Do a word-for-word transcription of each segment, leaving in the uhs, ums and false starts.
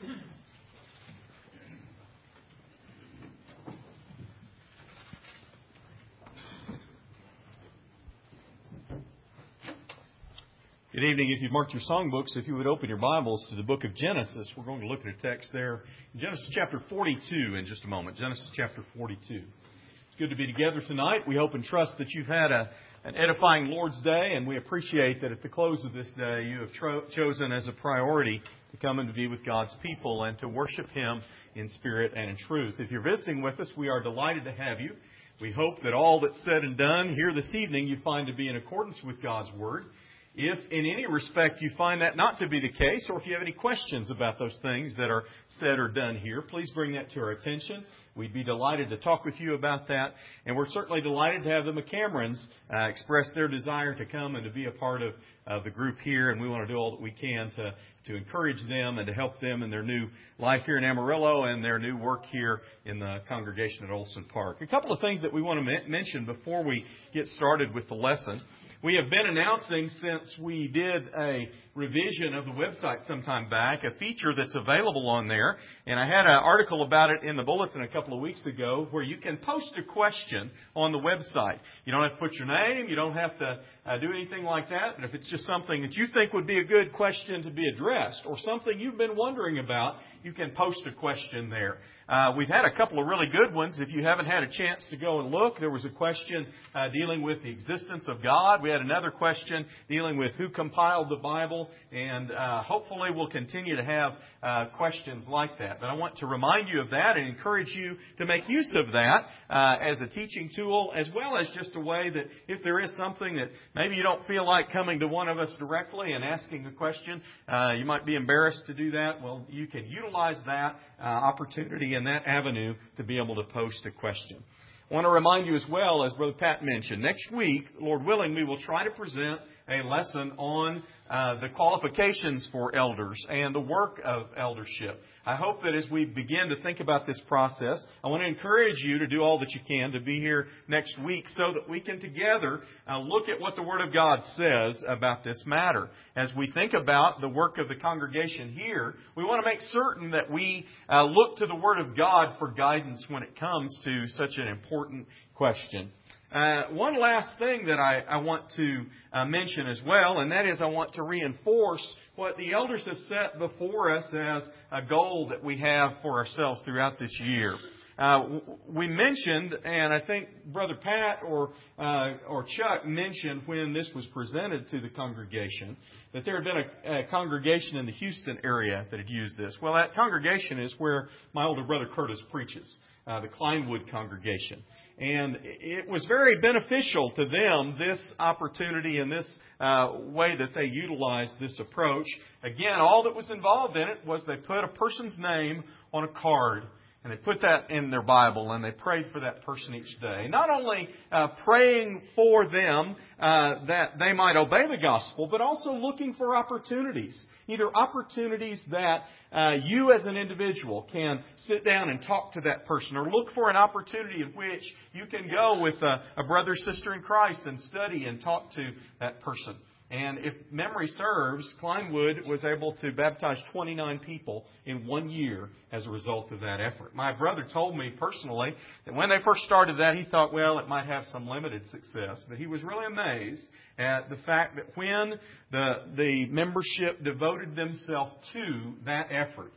Good evening. If you've marked your songbooks, if you would open your Bibles to the book of Genesis, we're going to look at a text there. Genesis chapter forty-two in just a moment. Genesis chapter forty-two. It's good to be together tonight. We hope and trust that you've had a, an edifying Lord's Day, and we appreciate that at the close of this day you have tro- chosen as a priority to come and to be with God's people and to worship Him in spirit and in truth. If you're visiting with us, we are delighted to have you. We hope that all that's said and done here this evening you find to be in accordance with God's Word. If in any respect you find that not to be the case, or if you have any questions about those things that are said or done here, please bring that to our attention. We'd be delighted to talk with you about that. And we're certainly delighted to have the McCamerons uh, express their desire to come and to be a part of uh, the group here. And we want to do all that we can to, to encourage them and to help them in their new life here in Amarillo and their new work here in the congregation at Olson Park. A couple of things that we want to m- mention before we get started with the lesson. We have been announcing since we did a revision of the website some time back, a feature that's available on there. And I had an article about it in the bulletin a couple of weeks ago where you can post a question on the website. You don't have to put your name. You don't have to uh, do anything like that. But if it's just something that you think would be a good question to be addressed or something you've been wondering about, you can post a question there. Uh, we've had a couple of really good ones. If you haven't had a chance to go and look, there was a question uh, dealing with the existence of God. We had another question dealing with who compiled the Bible. And uh, hopefully we'll continue to have uh, questions like that. But I want to remind you of that and encourage you to make use of that uh, as a teaching tool, as well as just a way that if there is something that maybe you don't feel like coming to one of us directly and asking a question, uh, you might be embarrassed to do that. Well, you can utilize that uh, opportunity and that avenue to be able to post a question. I want to remind you as well, as Brother Pat mentioned, next week, Lord willing, we will try to present a lesson on uh, the qualifications for elders and the work of eldership. I hope that as we begin to think about this process, I want to encourage you to do all that you can to be here next week so that we can together uh, look at what the Word of God says about this matter. As we think about the work of the congregation here, we want to make certain that we uh, look to the Word of God for guidance when it comes to such an important question. Uh, one last thing that I, I want to uh, mention as well, and that is I want to reinforce what the elders have set before us as a goal that we have for ourselves throughout this year. Uh, we mentioned, and I think Brother Pat or uh, or Chuck mentioned when this was presented to the congregation, that there had been a, a congregation in the Houston area that had used this. Well, that congregation is where my older brother Curtis preaches, uh, the Kleinwood congregation. And it was very beneficial to them, this opportunity and this uh, way that they utilized this approach. Again, all that was involved in it was they put a person's name on a card. And they put that in their Bible and they prayed for that person each day. Not only uh, praying for them uh, that they might obey the gospel, but also looking for opportunities. Either opportunities that uh, you as an individual can sit down and talk to that person, or look for an opportunity in which you can go with a, a brother or sister in Christ and study and talk to that person. And if memory serves, Kleinwood was able to baptize twenty-nine people in one year as a result of that effort. My brother told me personally that when they first started that, he thought, well, it might have some limited success. But he was really amazed at the fact that when the, the membership devoted themselves to that effort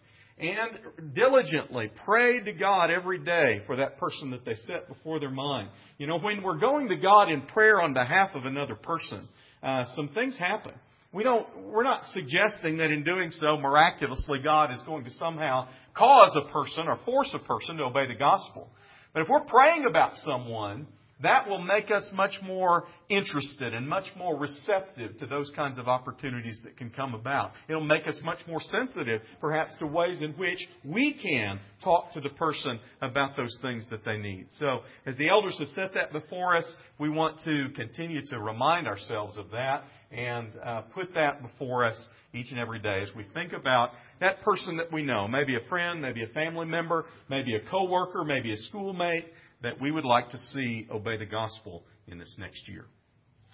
and diligently prayed to God every day for that person that they set before their mind. You know, when we're going to God in prayer on behalf of another person, Uh, some things happen. We don't, we're not suggesting that in doing so, miraculously, God is going to somehow cause a person or force a person to obey the gospel. But if we're praying about someone, that will make us much more interested and much more receptive to those kinds of opportunities that can come about. It'll make us much more sensitive, perhaps, to ways in which we can talk to the person about those things that they need. So, as the elders have set that before us, we want to continue to remind ourselves of that and uh, put that before us each and every day as we think about that person that we know, maybe a friend, maybe a family member, maybe a coworker, maybe a schoolmate, that we would like to see obey the gospel in this next year.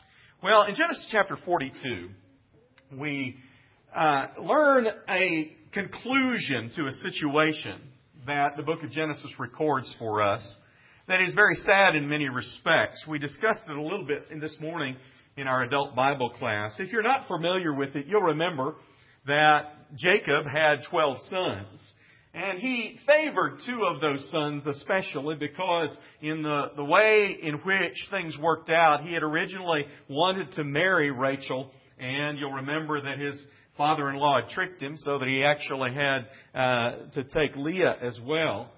Well, in Genesis chapter forty-two, we uh, learn a conclusion to a situation that the book of Genesis records for us that is very sad in many respects. We discussed it a little bit in this morning in our adult Bible class. If you're not familiar with it, you'll remember that Jacob had twelve sons. And he favored two of those sons especially because in the, the way in which things worked out, he had originally wanted to marry Rachel. And you'll remember that his father-in-law had tricked him so that he actually had uh, to take Leah as well.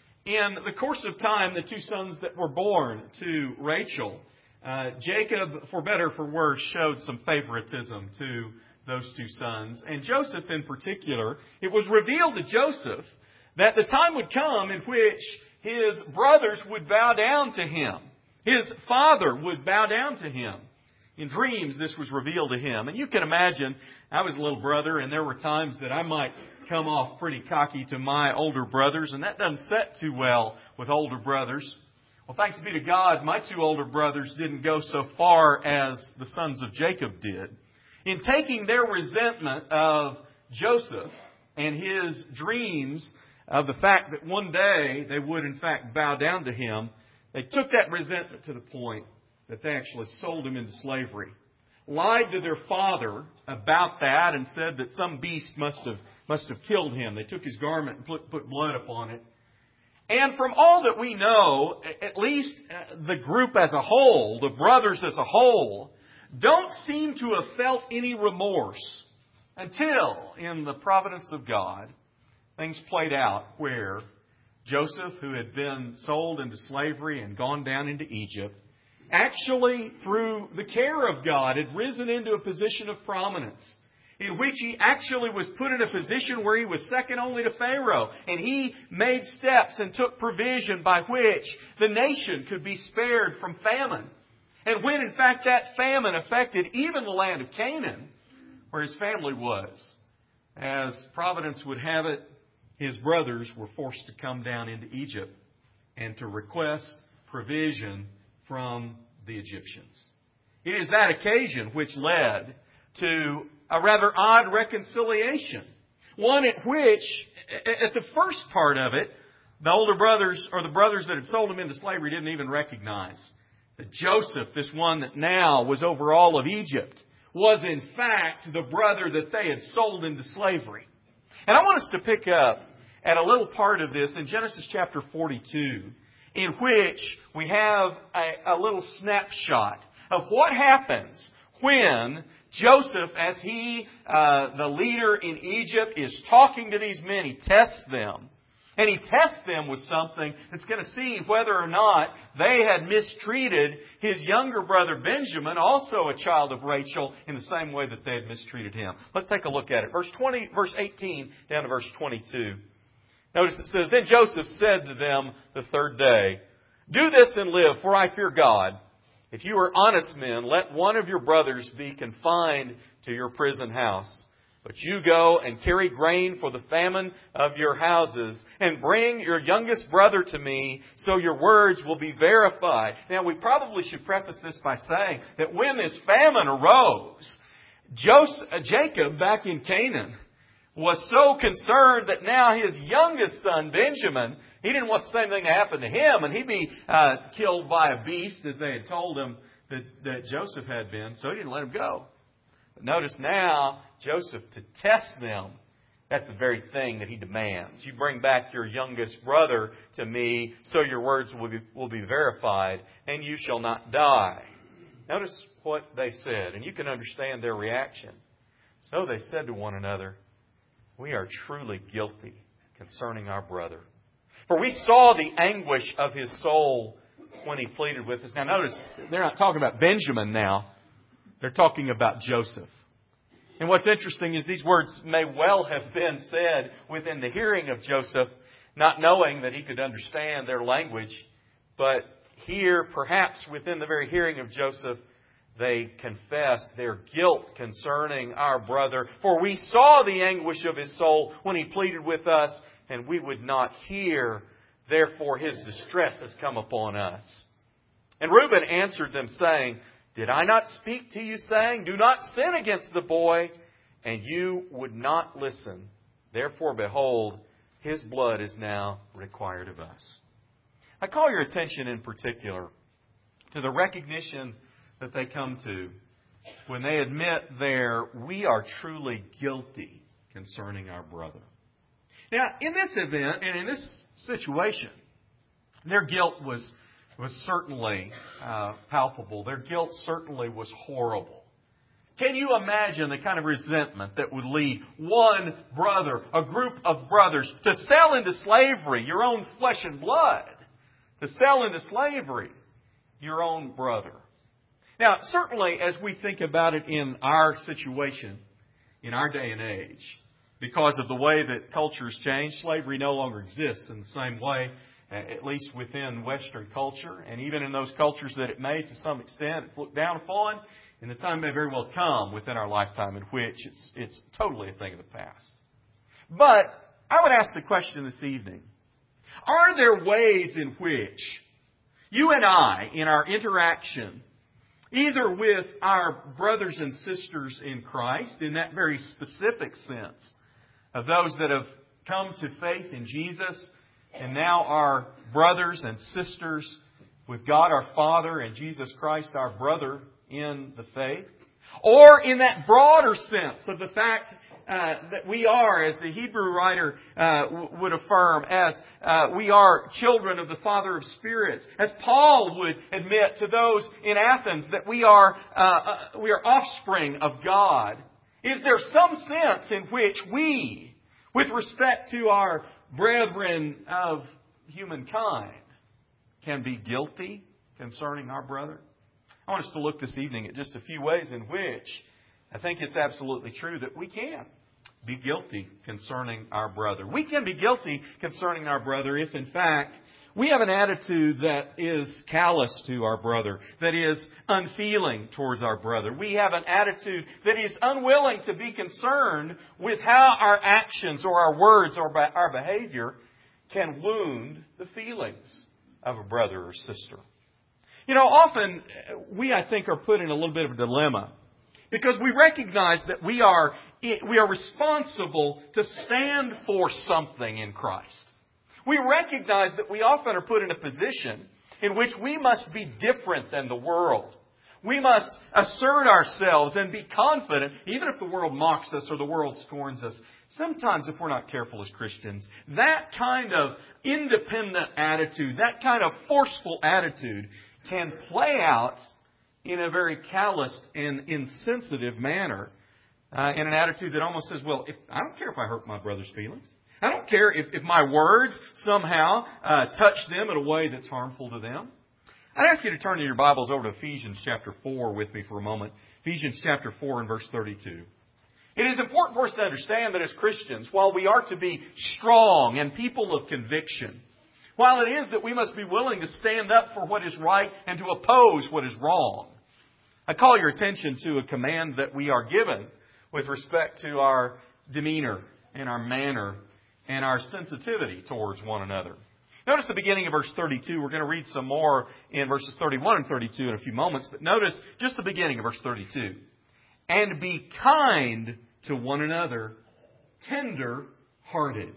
In the course of time, the two sons that were born to Rachel, uh, Jacob, for better or for worse, showed some favoritism to those two sons. And Joseph in particular, it was revealed to Joseph that the time would come in which his brothers would bow down to him. His father would bow down to him. In dreams, this was revealed to him. And you can imagine, I was a little brother, and there were times that I might come off pretty cocky to my older brothers, and that doesn't set too well with older brothers. Well, thanks be to God, my two older brothers didn't go so far as the sons of Jacob did. In taking their resentment of Joseph and his dreams of the fact that one day they would in fact bow down to him, they took that resentment to the point that they actually sold him into slavery. Lied to their father about that and said that some beast must have must have killed him. They took his garment and put, put blood upon it. And from all that we know, at least the group as a whole, the brothers as a whole, don't seem to have felt any remorse until, in the providence of God, things played out where Joseph, who had been sold into slavery and gone down into Egypt, actually, through the care of God, had risen into a position of prominence, in which he actually was put in a position where he was second only to Pharaoh. And he made steps and took provision by which the nation could be spared from famine. And when, in fact, that famine affected even the land of Canaan, where his family was, as providence would have it, his brothers were forced to come down into Egypt and to request provision from the Egyptians. It is that occasion which led to a rather odd reconciliation. One at which, at the first part of it, the older brothers, or the brothers that had sold him into slavery, didn't even recognize that Joseph, this one that now was over all of Egypt, was in fact the brother that they had sold into slavery. And I want us to pick up at a little part of this in Genesis chapter forty-two, in which we have a, a little snapshot of what happens when Joseph, as he, uh, the leader in Egypt, is talking to these men. He tests them. And he tests them with something that's going to see whether or not they had mistreated his younger brother Benjamin, also a child of Rachel, in the same way that they had mistreated him. Let's take a look at it. Verse twenty, verse eighteen down to verse twenty-two. Notice it says, Then Joseph said to them the third day, Do this and live, for I fear God. If you are honest men, let one of your brothers be confined to your prison house. But you go and carry grain for the famine of your houses, and bring your youngest brother to me, so your words will be verified. Now, we probably should preface this by saying that when this famine arose, Joseph, Jacob, back in Canaan, was so concerned that now his youngest son, Benjamin, he didn't want the same thing to happen to him, and he'd be uh, killed by a beast, as they had told him that, that Joseph had been, so he didn't let him go. But notice now, Joseph, to test them, that's the very thing that he demands. You bring back your youngest brother to me, so your words will be, will be verified, and you shall not die. Notice what they said, and you can understand their reaction. So they said to one another, We are truly guilty concerning our brother. For we saw the anguish of his soul when he pleaded with us. Now notice, they're not talking about Benjamin now. They're talking about Joseph. And what's interesting is these words may well have been said within the hearing of Joseph, not knowing that he could understand their language. But here, perhaps within the very hearing of Joseph, they confessed their guilt concerning our brother. For we saw the anguish of his soul when he pleaded with us, and we would not hear. Therefore his distress has come upon us. And Reuben answered them, saying, Did I not speak to you, saying, Do not sin against the boy? And you would not listen. Therefore, behold, His blood is now required of us. I call your attention in particular to the recognition that they come to when they admit there, we are truly guilty concerning our brother. Now, in this event and in this situation, their guilt was, was certainly uh, palpable. Their guilt certainly was horrible. Can you imagine the kind of resentment that would lead one brother, a group of brothers, to sell into slavery your own flesh and blood? To sell into slavery your own brother. Now, certainly as we think about it in our situation, in our day and age, because of the way that culture's changed, slavery no longer exists in the same way, at least within Western culture, and even in those cultures that it may, to some extent, it's looked down upon, and the time may very well come within our lifetime in which it's, it's totally a thing of the past. But I would ask the question this evening, are there ways in which you and I, in our interaction, either with our brothers and sisters in Christ, in that very specific sense, of those that have come to faith in Jesus and now are brothers and sisters with God our Father and Jesus Christ our brother in the faith, or in that broader sense of the fact uh, that we are, as the Hebrew writer uh, w- would affirm, as uh, we are children of the Father of spirits, as Paul would admit to those in Athens that we are uh, uh, we are offspring of God. Is there some sense in which we, with respect to our brethren of humankind, can be guilty concerning our brother? I want us to look this evening at just a few ways in which I think it's absolutely true that we can be guilty concerning our brother. We can be guilty concerning our brother if, in fact, we have an attitude that is callous to our brother, that is unfeeling towards our brother. We have an attitude that is unwilling to be concerned with how our actions or our words or our behavior can wound the feelings of a brother or sister. You know, often we, I think, are put in a little bit of a dilemma because we recognize that we are we are responsible to stand for something in Christ. We recognize that we often are put in a position in which we must be different than the world. We must assert ourselves and be confident, even if the world mocks us or the world scorns us. Sometimes, if we're not careful as Christians, that kind of independent attitude, that kind of forceful attitude can play out in a very calloused and insensitive manner, uh, in an attitude that almost says, well, if, I don't care if I hurt my brother's feelings. I don't care if, if my words somehow uh, touch them in a way that's harmful to them. I'd ask you to turn in your Bibles over to Ephesians chapter four with me for a moment. Ephesians chapter four and verse thirty-two. It is important for us to understand that as Christians, while we are to be strong and people of conviction, while it is that we must be willing to stand up for what is right and to oppose what is wrong, I call your attention to a command that we are given with respect to our demeanor and our manner and our sensitivity towards one another. Notice the beginning of verse thirty-two. We're going to read some more in verses thirty-one and thirty-two in a few moments, but notice just the beginning of verse thirty-two. And be kind to one another, tender-hearted.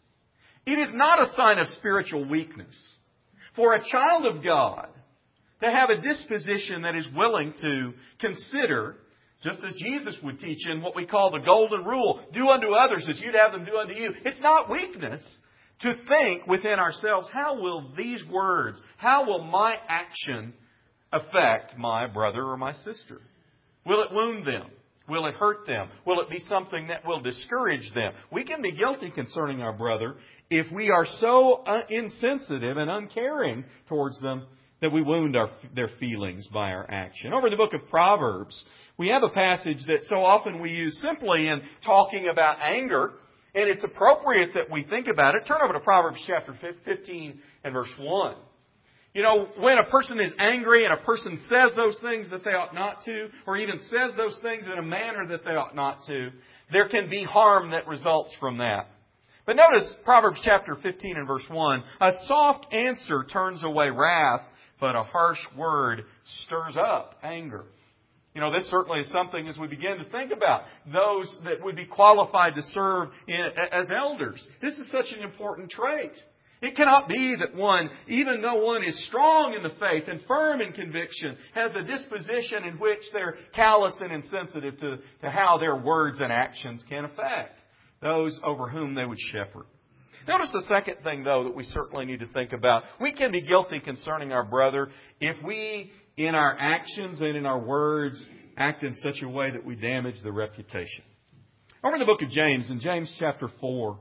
It is not a sign of spiritual weakness for a child of God to have a disposition that is willing to consider, just as Jesus would teach in what we call the golden rule, do unto others as you'd have them do unto you. It's not weakness to think within ourselves, how will these words, how will my action affect my brother or my sister? Will it wound them? Will it hurt them? Will it be something that will discourage them? We can be guilty concerning our brother if we are so insensitive and uncaring towards them that we wound our, their feelings by our action. Over in the book of Proverbs, we have a passage that so often we use simply in talking about anger, and it's appropriate that we think about it. Turn over to Proverbs chapter fifteen and verse one. You know, when a person is angry and a person says those things that they ought not to, or even says those things in a manner that they ought not to, there can be harm that results from that. But notice Proverbs chapter fifteen and verse one. A soft answer turns away wrath, but a harsh word stirs up anger. You know, this certainly is something as we begin to think about those that would be qualified to serve in, as elders. This is such an important trait. It cannot be that one, even though one is strong in the faith and firm in conviction, has a disposition in which they're callous and insensitive to, to how their words and actions can affect those over whom they would shepherd. Notice the second thing, though, that we certainly need to think about. We can be guilty concerning our brother if we, in our actions and in our words, act in such a way that we damage the reputation. Over in the book of James, in James chapter four,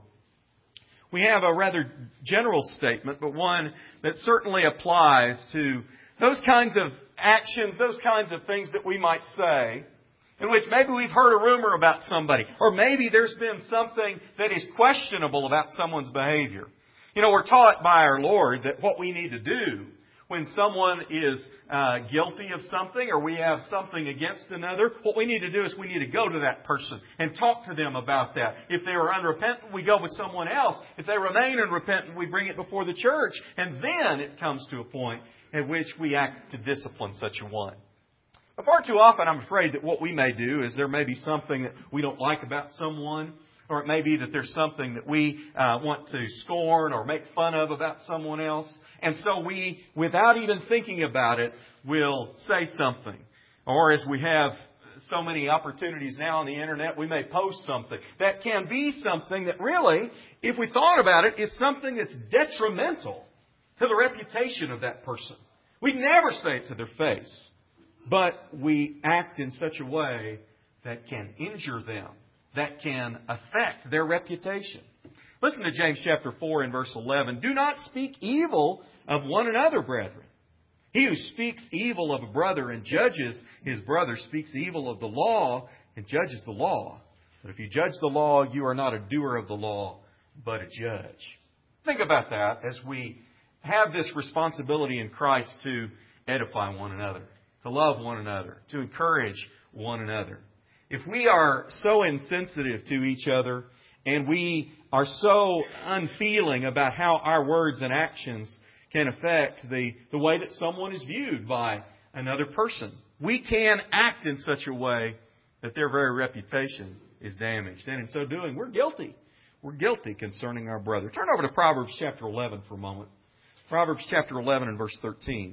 we have a rather general statement, but one that certainly applies to those kinds of actions, those kinds of things that we might say, in which maybe we've heard a rumor about somebody, or maybe there's been something that is questionable about someone's behavior. You know, we're taught by our Lord that what we need to do when someone is uh, guilty of something or we have something against another, what we need to do is we need to go to that person and talk to them about that. If they are unrepentant, we go with someone else. If they remain unrepentant, we bring it before the church. And then it comes to a point at which we act to discipline such a one. But far too often, I'm afraid that what we may do is there may be something that we don't like about someone, or it may be that there's something that we uh, want to scorn or make fun of about someone else. And so we, without even thinking about it, will say something. Or as we have so many opportunities now on the internet, we may post something. That can be something that really, if we thought about it, is something that's detrimental to the reputation of that person. We never say it to their face. But we act in such a way that can injure them, that can affect their reputation. Listen to James chapter four and verse eleven. Do not speak evil of one another, brethren. He who speaks evil of a brother and judges his brother speaks evil of the law and judges the law. But if you judge the law, you are not a doer of the law, but a judge. Think about that as we have this responsibility in Christ to edify one another, to love one another, to encourage one another. If we are so insensitive to each other and we are so unfeeling about how our words and actions can affect the, the way that someone is viewed by another person, we can act in such a way that their very reputation is damaged. And in so doing, we're guilty. We're guilty concerning our brother. Turn over to Proverbs chapter eleven for a moment. Proverbs chapter eleven and verse thirteen.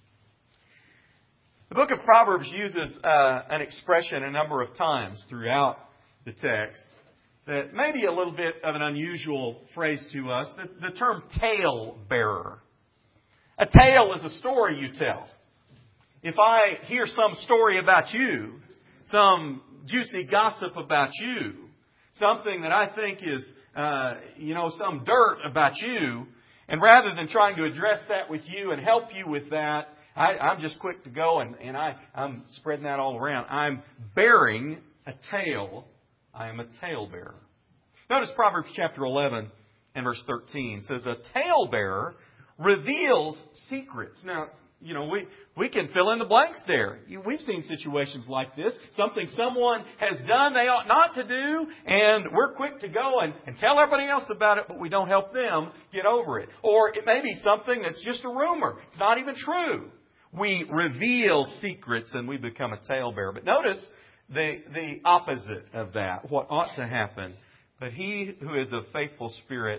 The book of Proverbs uses uh, an expression a number of times throughout the text that may be a little bit of an unusual phrase to us, the, the term tale bearer. A tale is a story you tell. If I hear some story about you, some juicy gossip about you, something that I think is, uh, you know, some dirt about you, and rather than trying to address that with you and help you with that, I, I'm just quick to go and, and I, I'm spreading that all around. I'm bearing a tale. I am a talebearer. Notice Proverbs chapter eleven and verse thirteen says, a talebearer reveals secrets. Now, you know, we, we can fill in the blanks there. We've seen situations like this. Something someone has done they ought not to do, and we're quick to go and, and tell everybody else about it, but we don't help them get over it. Or it may be something that's just a rumor. It's not even true. We reveal secrets and we become a talebearer. But notice the, the opposite of that, what ought to happen. But he who is of faithful spirit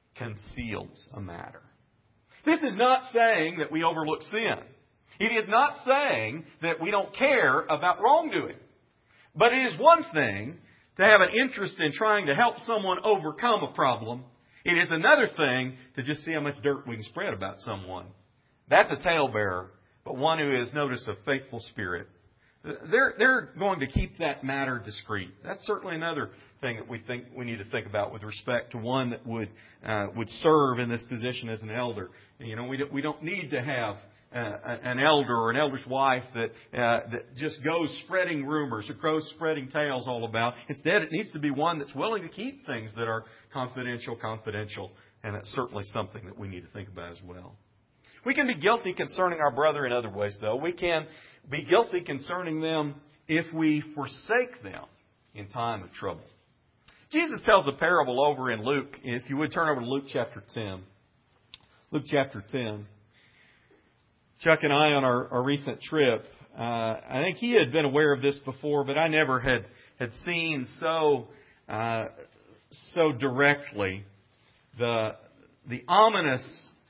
conceals a matter. This is not saying that we overlook sin. It is not saying that we don't care about wrongdoing. But it is one thing to have an interest in trying to help someone overcome a problem. It is another thing to just see how much dirt we can spread about someone. That's a talebearer, but one who is, notice, a faithful spirit. They're, they're going to keep that matter discreet. That's certainly another thing that we think we need to think about with respect to one that would uh, would serve in this position as an elder. You know, we don't, we don't need to have uh, an elder or an elder's wife that uh, that just goes spreading rumors or goes spreading tales all about. Instead, it needs to be one that's willing to keep things that are confidential, confidential, and that's certainly something that we need to think about as well. We can be guilty concerning our brother in other ways, though. We can be guilty concerning them if we forsake them in time of trouble. Jesus tells a parable over in Luke. If you would turn over to Luke chapter ten. Luke chapter ten. Chuck and I, on our, our recent trip, uh, I think he had been aware of this before, but I never had, had seen so uh, so directly the the ominous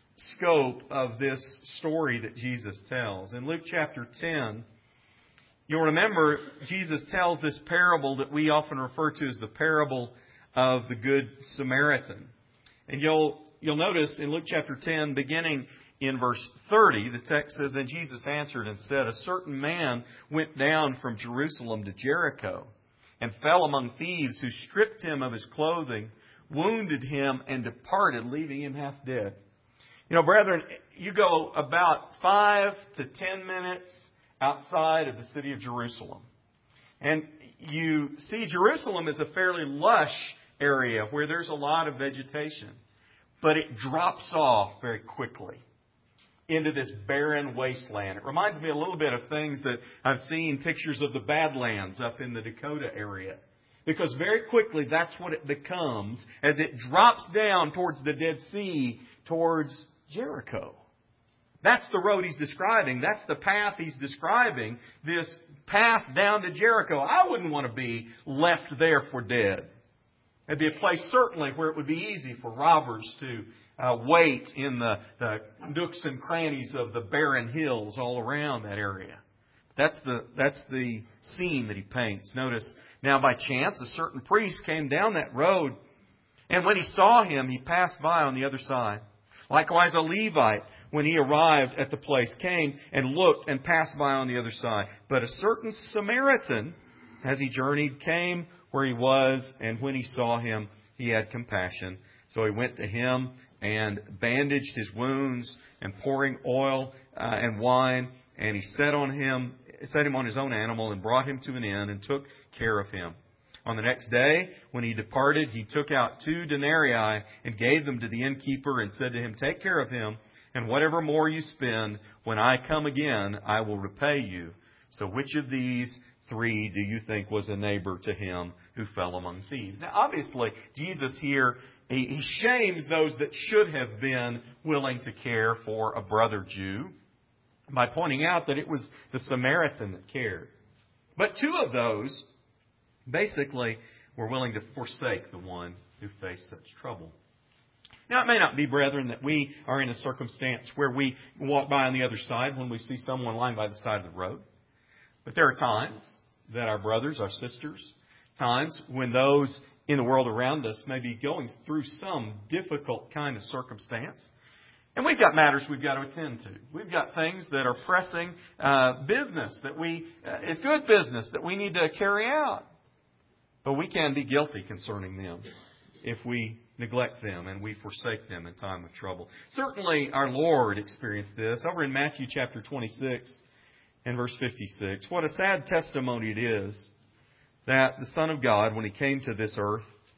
scope of this story that Jesus tells. In Luke chapter ten, you'll remember Jesus tells this parable that we often refer to as the parable of the Good Samaritan. And you'll you'll notice in Luke chapter ten, beginning in verse thirty, the text says, "Then Jesus answered and said, A certain man went down from Jerusalem to Jericho and fell among thieves who stripped him of his clothing, wounded him, and departed, leaving him half dead." You know, brethren, you go about five to ten minutes outside of the city of Jerusalem, and you see Jerusalem is a fairly lush area where there's a lot of vegetation, but it drops off very quickly into this barren wasteland. It reminds me a little bit of things that I've seen pictures of the Badlands up in the Dakota area. Because very quickly that's what it becomes as it drops down towards the Dead Sea, towards Jericho. That's the road he's describing. That's the path he's describing. This path down to Jericho. I wouldn't want to be left there for dead. It'd be a place certainly where it would be easy for robbers to uh, wait in the, the nooks and crannies of the barren hills all around that area. That's the that's the scene that he paints. Notice, now by chance a certain priest came down that road, and when he saw him, he passed by on the other side. Likewise a Levite, when he arrived at the place, came and looked and passed by on the other side. But a certain Samaritan, as he journeyed, came where he was, and when he saw him, he had compassion. So he went to him and bandaged his wounds, and pouring oil uh, and wine, and he set on him, set him on his own animal, and brought him to an inn, and took care of him. On the next day, when he departed, he took out two denarii and gave them to the innkeeper, and said to him, "Take care of him, and whatever more you spend, when I come again, I will repay you." So which of these three do you think was a neighbor to him who fell among thieves? Now, obviously, Jesus here, he, he shames those that should have been willing to care for a brother Jew by pointing out that it was the Samaritan that cared. But two of those basically were willing to forsake the one who faced such trouble. Now, it may not be, brethren, that we are in a circumstance where we walk by on the other side when we see someone lying by the side of the road. But there are times that our brothers, our sisters, times when those in the world around us may be going through some difficult kind of circumstance. And we've got matters we've got to attend to. We've got things that are pressing uh, business that we, uh, it's good business that we need to carry out. But we can be guilty concerning them if we neglect them and we forsake them in time of trouble. Certainly our Lord experienced this. Over in Matthew chapter twenty-six and verse fifty-six, what a sad testimony it is that the Son of God, when He came to this earth,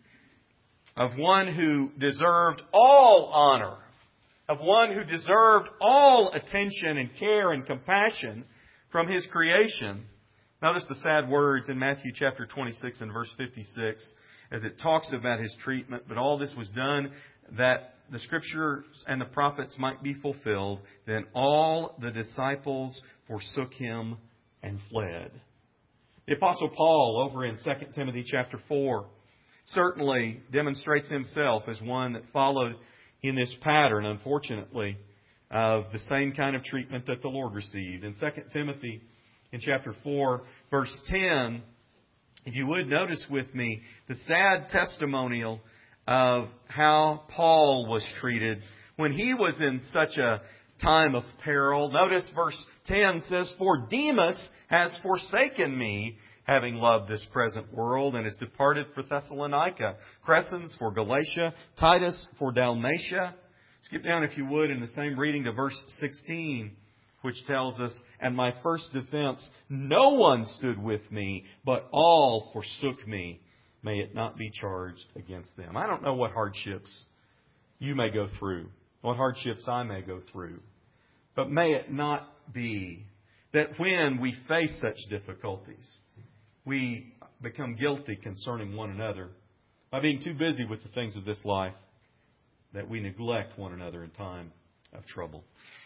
of one who deserved all honor, of one who deserved all attention and care and compassion from His creation. Notice the sad words in Matthew chapter twenty-six and verse fifty-six as it talks about His treatment. But all this was done that the Scriptures and the prophets might be fulfilled. Then all the disciples forsook Him and fled. The Apostle Paul over in Second Timothy chapter four certainly demonstrates himself as one that followed in this pattern, unfortunately, of the same kind of treatment that the Lord received. In Second Timothy in chapter four, verse ten, if you would notice with me the sad testimonial of how Paul was treated when he was in such a time of peril. Notice verse ten says, "For Demas has forsaken me, having loved this present world, and has departed for Thessalonica. Crescens for Galatia, Titus for Dalmatia." Skip down, if you would, in the same reading to verse sixteen, which tells us, "And my first defense, no one stood with me, but all forsook me. May it not be charged against them." I don't know what hardships you may go through, what hardships I may go through. But may it not be that when we face such difficulties, we become guilty concerning one another by being too busy with the things of this life, that we neglect one another in time of trouble.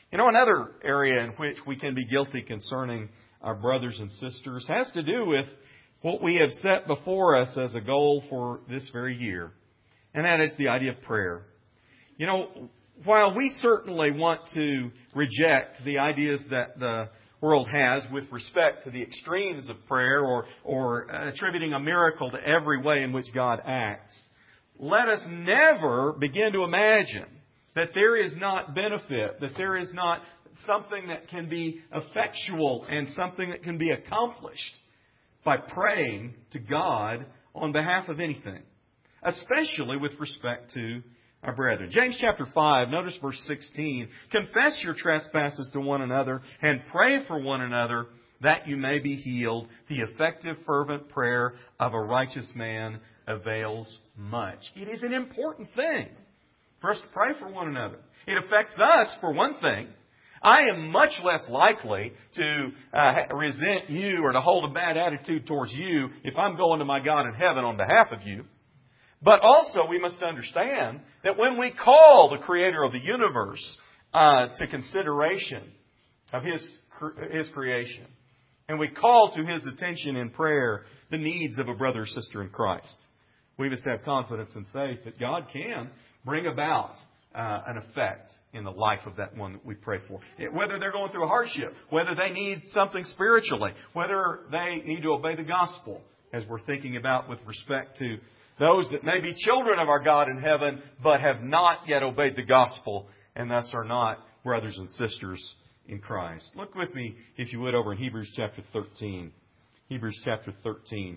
You know, another area in which we can be guilty concerning our brothers and sisters has to do with what we have set before us as a goal for this very year. And that is the idea of prayer. You know, while we certainly want to reject the ideas that the world has with respect to the extremes of prayer or, or attributing a miracle to every way in which God acts, let us never begin to imagine that there is not benefit, that there is not something that can be effectual and something that can be accomplished by praying to God on behalf of anything, especially with respect to our brethren. James chapter five, notice verse sixteen. Confess your trespasses to one another and pray for one another that you may be healed. The effective fervent prayer of a righteous man avails much. It is an important thing for us to pray for one another. It affects us, for one thing. I am much less likely to uh, resent you or to hold a bad attitude towards you if I'm going to my God in heaven on behalf of you. But also we must understand that when we call the Creator of the universe uh, to consideration of His, His creation, and we call to His attention in prayer the needs of a brother or sister in Christ, we must have confidence and faith that God can bring about uh, an effect in the life of that one that we pray for. Whether they're going through a hardship, whether they need something spiritually, whether they need to obey the gospel, as we're thinking about with respect to those that may be children of our God in heaven, but have not yet obeyed the gospel, and thus are not brothers and sisters in Christ. Look with me, if you would, over in Hebrews chapter thirteen. Hebrews chapter thirteen.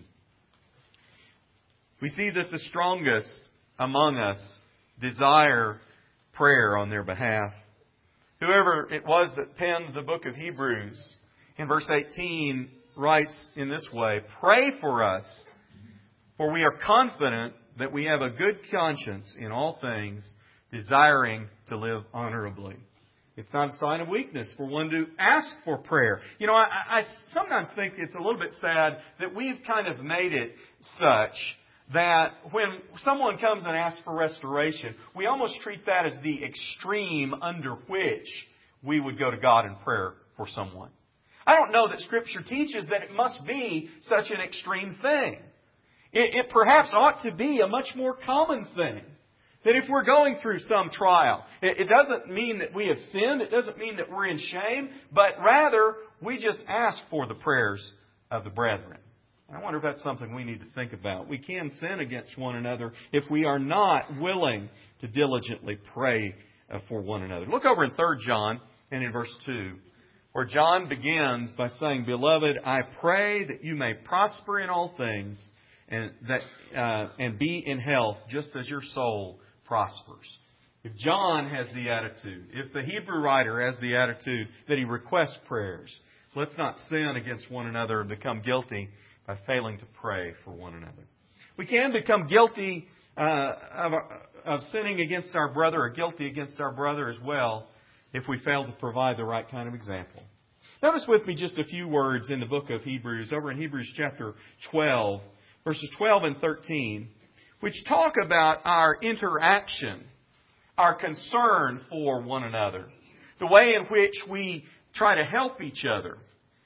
We see that the strongest among us desire prayer on their behalf. Whoever it was that penned the book of Hebrews, in verse eighteen, writes in this way, "Pray for us, for we are confident that we have a good conscience in all things, desiring to live honorably." It's not a sign of weakness for one to ask for prayer. You know, I, I sometimes think it's a little bit sad that we've kind of made it such that when someone comes and asks for restoration, we almost treat that as the extreme under which we would go to God in prayer for someone. I don't know that Scripture teaches that it must be such an extreme thing. It, it perhaps ought to be a much more common thing. That if we're going through some trial, it, it doesn't mean that we have sinned. It doesn't mean that we're in shame. But rather, we just ask for the prayers of the brethren. I wonder if that's something we need to think about. We can sin against one another if we are not willing to diligently pray for one another. Look over in Third John and in verse two, where John begins by saying, "Beloved, I pray that you may prosper in all things and that uh, and be in health, just as your soul prospers." If John has the attitude, if the Hebrew writer has the attitude that he requests prayers, let's not sin against one another and become guilty by failing to pray for one another. We can become guilty uh, of, of sinning against our brother or guilty against our brother as well if we fail to provide the right kind of example. Notice with me just a few words in the book of Hebrews, over in Hebrews chapter twelve, verses twelve and thirteen, which talk about our interaction, our concern for one another, the way in which we try to help each other,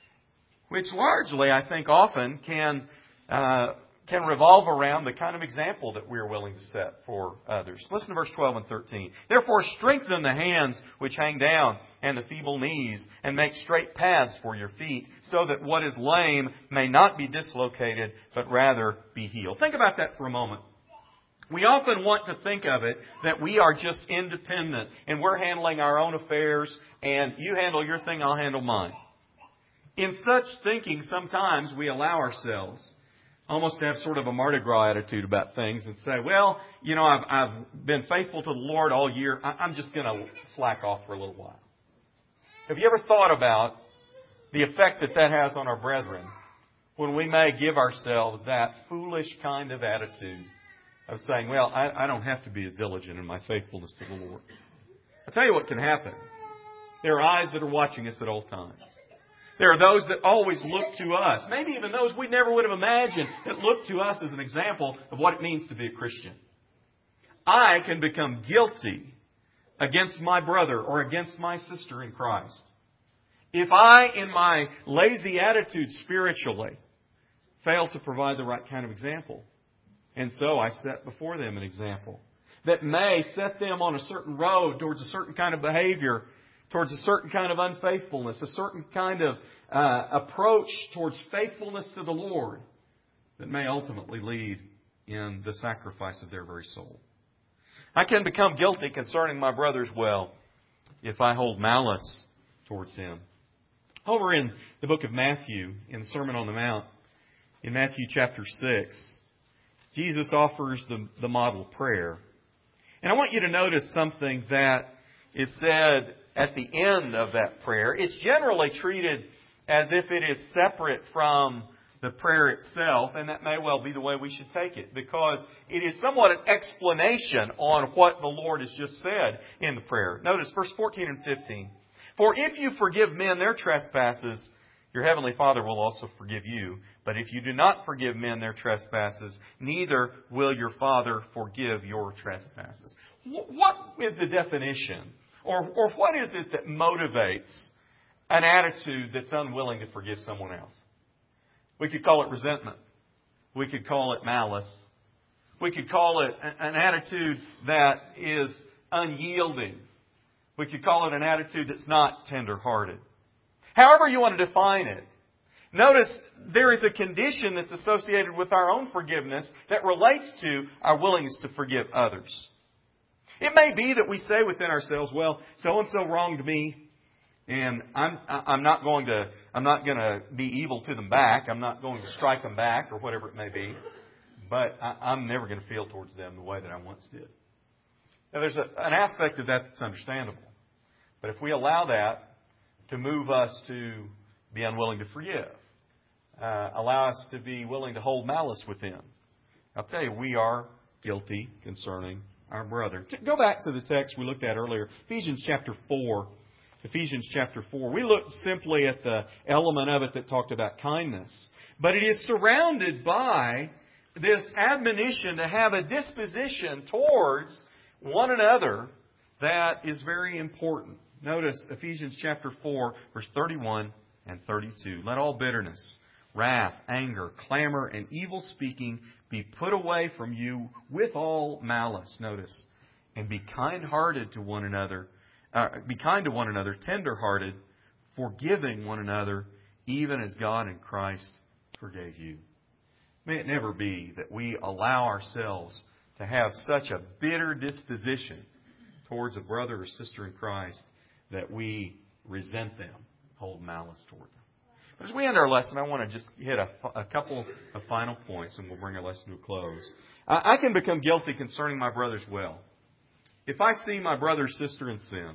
which largely, I think, often can uh, can revolve around the kind of example that we are willing to set for others. Listen to verse twelve and thirteen. "Therefore strengthen the hands which hang down and the feeble knees, and make straight paths for your feet, so that what is lame may not be dislocated, but rather be healed." Think about that for a moment. We often want to think of it that we are just independent, and we're handling our own affairs, and you handle your thing, I'll handle mine. In such thinking, sometimes we allow ourselves almost to have sort of a Mardi Gras attitude about things and say, well, you know, I've, I've been faithful to the Lord all year. I'm just going to slack off for a little while. Have you ever thought about the effect that that has on our brethren when we may give ourselves that foolish kind of attitude of saying, well, I, I don't have to be as diligent in my faithfulness to the Lord? I'll tell you what can happen. There are eyes that are watching us at all times. There are those that always look to us, maybe even those we never would have imagined, that look to us as an example of what it means to be a Christian. I can become guilty against my brother or against my sister in Christ, if I, in my lazy attitude spiritually, fail to provide the right kind of example, and so I set before them an example that may set them on a certain road towards a certain kind of behavior, towards a certain kind of unfaithfulness, a certain kind of uh, approach towards faithfulness to the Lord that may ultimately lead in the sacrifice of their very soul. I can become guilty concerning my brother's well if I hold malice towards him. Over in the book of Matthew, in the Sermon on the Mount, in Matthew chapter six, Jesus offers the, the model prayer. And I want you to notice something that is said at the end of that prayer. It's generally treated as if it is separate from the prayer itself, and that may well be the way we should take it, because it is somewhat an explanation on what the Lord has just said in the prayer. Notice verse fourteen and fifteen. For if you forgive men their trespasses, your heavenly Father will also forgive you. But if you do not forgive men their trespasses, neither will your Father forgive your trespasses. What is the definition? Or, or what is it that motivates an attitude that's unwilling to forgive someone else? We could call it resentment. We could call it malice. We could call it an attitude that is unyielding. We could call it an attitude that's not tender-hearted. However you want to define it, notice there is a condition that's associated with our own forgiveness that relates to our willingness to forgive others. It may be that we say within ourselves, well, so-and-so wronged me, and I'm I'm not going to I'm not going to be evil to them back. I'm not going to strike them back or whatever it may be. But I, I'm never going to feel towards them the way that I once did. Now, there's a, an aspect of that that's understandable. But if we allow that to move us to be unwilling to forgive, uh, allow us to be willing to hold malice within, I'll tell you, we are guilty concerning our brother. Go back to the text we looked at earlier, Ephesians chapter four. Ephesians chapter four. We looked simply at the element of it that talked about kindness. But it is surrounded by this admonition to have a disposition towards one another that is very important. Notice Ephesians chapter four, verse thirty-one and thirty-two. Let all bitterness, wrath, anger, clamor, and evil speaking be put away from you with all malice. Notice. And be kind-hearted to one another. Uh, be kind to one another, tender-hearted, forgiving one another, even as God in Christ forgave you. May it never be that we allow ourselves to have such a bitter disposition towards a brother or sister in Christ that we resent them, hold malice toward them. But as we end our lesson, I want to just hit a, a couple of final points, and we'll bring our lesson to a close. I, I can become guilty concerning my brother's well. If I see my brother or sister in sin,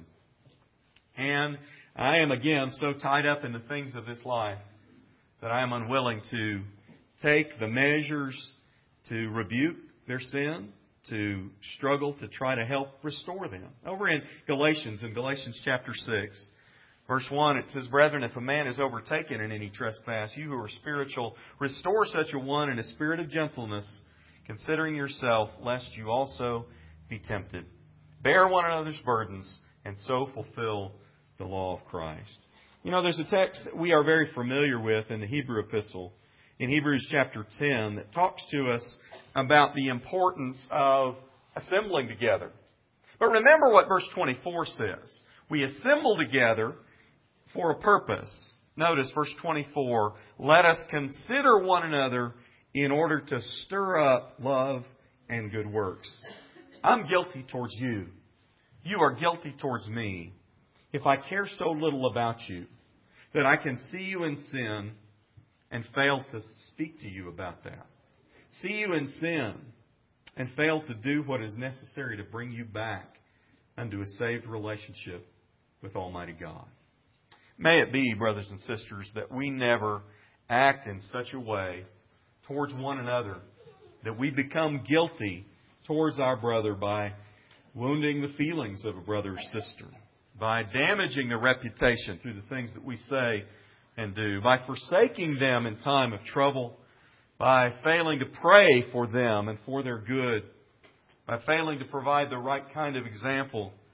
and I am again so tied up in the things of this life that I am unwilling to take the measures to rebuke their sin, to struggle to try to help restore them. Over in Galatians, in Galatians chapter six, verse one, it says, Brethren, if a man is overtaken in any trespass, you who are spiritual, restore such a one in a spirit of gentleness, considering yourself, lest you also be tempted. Bear one another's burdens, and so fulfill the law of Christ. You know, there's a text that we are very familiar with in the Hebrew epistle, in Hebrews chapter ten, that talks to us about the importance of assembling together. But remember what verse twenty-four says. We assemble together for a purpose. Notice verse twenty-four, let us consider one another in order to stir up love and good works. I'm guilty towards you. You are guilty towards me. If I care so little about you that I can see you in sin and fail to speak to you about that. See you in sin and fail to do what is necessary to bring you back unto a saved relationship with Almighty God. May it be, brothers and sisters, that we never act in such a way towards one another that we become guilty towards our brother by wounding the feelings of a brother or sister, by damaging their reputation through the things that we say and do, by forsaking them in time of trouble, by failing to pray for them and for their good, by failing to provide the right kind of example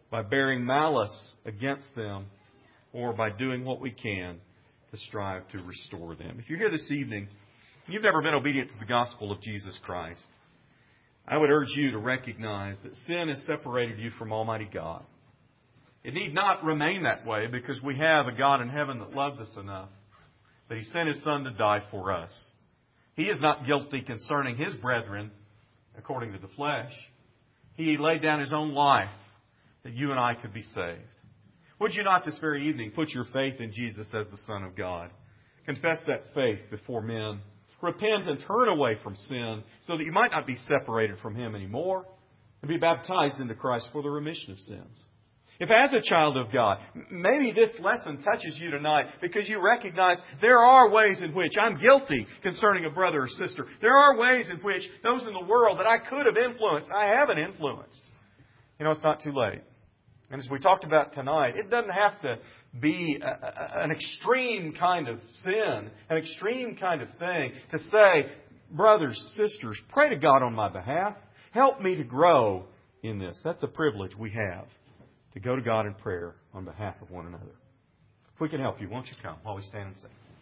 by bearing malice against them, or by doing what we can to strive to restore them. If you're here this evening, and you've never been obedient to the gospel of Jesus Christ, I would urge you to recognize that sin has separated you from Almighty God. It need not remain that way, because we have a God in heaven that loved us enough that He sent His Son to die for us. He is not guilty concerning His brethren according to the flesh. He laid down His own life that you and I could be saved. Would you not this very evening put your faith in Jesus as the Son of God? Confess that faith before men. Repent and turn away from sin so that you might not be separated from Him anymore, and be baptized into Christ for the remission of sins. If as a child of God, maybe this lesson touches you tonight because you recognize there are ways in which I'm guilty concerning a brother or sister. There are ways in which those in the world that I could have influenced, I haven't influenced. You know, it's not too late. And as we talked about tonight, it doesn't have to be a, a, an extreme kind of sin, an extreme kind of thing to say, brothers, sisters, pray to God on my behalf. Help me to grow in this. That's a privilege we have, to go to God in prayer on behalf of one another. If we can help you, won't you come while we stand and sing?